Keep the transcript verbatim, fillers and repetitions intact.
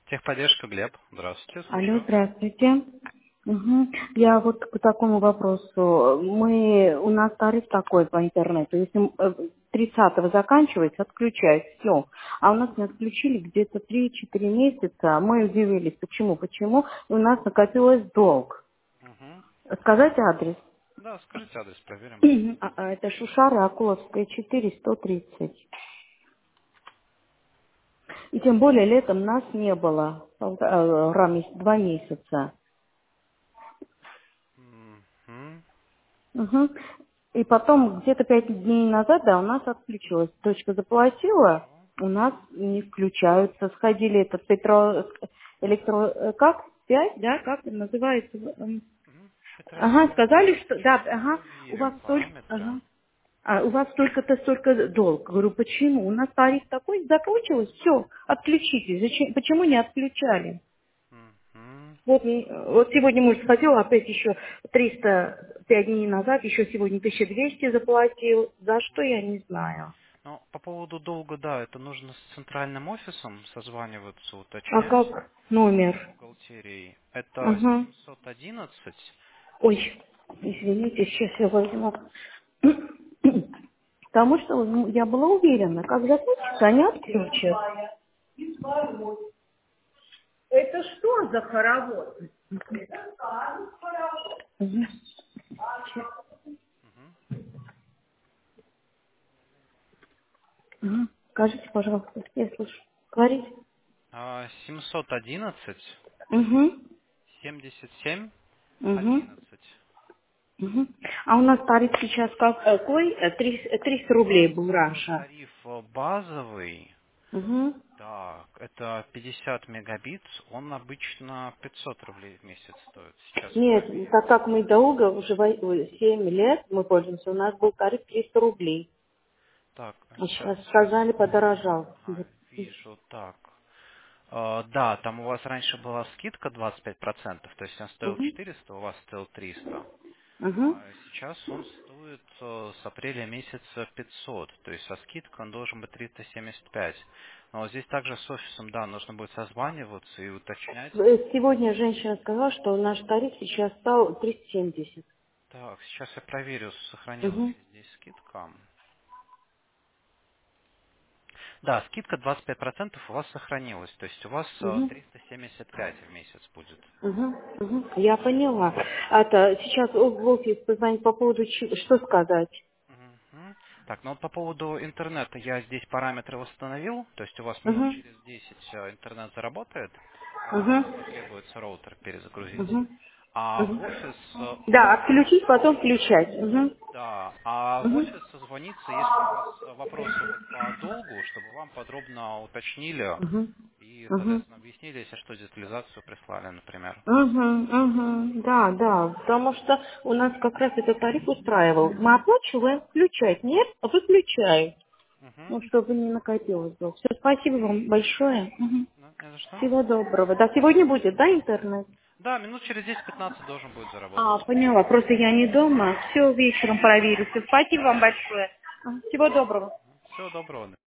Техподдержка, Глеб. Здравствуйте, Алло, слушаю. здравствуйте. Мгм. Я вот к такому вопросу. Мы, у нас тариф такой по интернету. Если э, тридцатого заканчивается, отключают все. А у нас не отключили где-то три-четыре месяца. Мы удивились, почему, почему. И у нас накопилось долг. Угу. Сказать адрес? Да, скажите адрес, проверим. Мгм. А- а Это Шушара, Акуловская, четыре, сто тридцать. И тем более летом нас не было. полта- э, ра- меся- Два месяца. Угу. Мгм. И потом где-то пять дней назад, да, у нас отключилось. Дочка заплатила, Хорошо. у нас не включаются. Сходили этот Петро, электро, э, как? Связь, да, как это называется? М. Угу. Ага, Петросвязь, сказали, да. что, да, Сейчас ага, у вас проверим столько, параметры. ага, а у вас столько-то, столько долг. Говорю, почему? У нас тариф такой, закончилось, все, отключите. Зачем, почему не отключали? Угу. Вот, м, вот сегодня муж сходил, опять еще триста пять дней назад, еще сегодня тысяча двести заплатил. За что, я не знаю. Ну, по поводу долга, да, это нужно с центральным офисом созваниваться, А уточнять как номер? бухгалтерией. Это Ага. семьсот одиннадцать. Ой, извините, сейчас я возьму. Потому что ну, я была уверена, как закончится, они отключат. Это что за хоровод? Мгм. Угу. Мгм. Скажите, пожалуйста, я слышу. Говорите. А, семьсот одиннадцать Угу. семьдесят семь Угу. одиннадцать. Мгм. А у нас тариф сейчас как- какой? Э, трис- э, триста У рублей вас был э, раньше. тариф э, базовый. Угу. Так, это пятьдесят мегабит, он обычно пятьсот рублей в месяц стоит. Сейчас Нет, проверим. так как мы долго, уже семь лет мы пользуемся, у нас был тариф триста рублей. Так, а А сейчас, сейчас сейчас. сказали, подорожал. Ага, вижу, так. Э, да, там у вас раньше была скидка двадцать пять процентов, то есть он стоил Угу. четыреста, у вас стоил триста. Угу. А сейчас он стоит э, с апреля месяца пятьсот, то есть со скидкой он должен быть триста семьдесят пять. Но вот здесь также с офисом, да, нужно будет созваниваться и уточнять. Сегодня женщина сказала, что наш тариф сейчас стал триста семьдесят. Так, сейчас я проверю, сохранилась Угу. ли здесь скидка. Да, скидка двадцать пять процентов у вас сохранилась, то есть у вас э, Угу. триста семьдесят пять в месяц будет. Угу. Угу. Я поняла. Это сейчас в офис позвонить по поводу чи- что сказать? Мгм. Так, ну вот по поводу интернета я здесь параметры восстановил, то есть у вас минут Угу. через десять э, интернет заработает, а, Угу. просто потребуется роутер перезагрузить. Угу. А Угу. в офис, э, Да, отключить, потом включать. Угу. да, а в Угу. офис созвониться, если у вас э, вопросы вот по долгу, чтобы вам подробно уточнили Угу. и, Угу. соответственно, объяснили, если что, детализацию прислали, например. Угу, угу, да, да, потому что у нас как раз этот тариф устраивал. Мы оплачиваем, включать, нет, а выключают. Угу. Ну, чтобы не накопилось. Все, спасибо вам большое. Мгм. Ну, не за что. Всего доброго. Да, сегодня будет, да, интернет? Да, минут через десять-пятнадцать должен будет А, заработать. поняла, просто я не дома. Все, вечером проверю. Всё, спасибо вам большое. Ага, всего доброго. Всего доброго.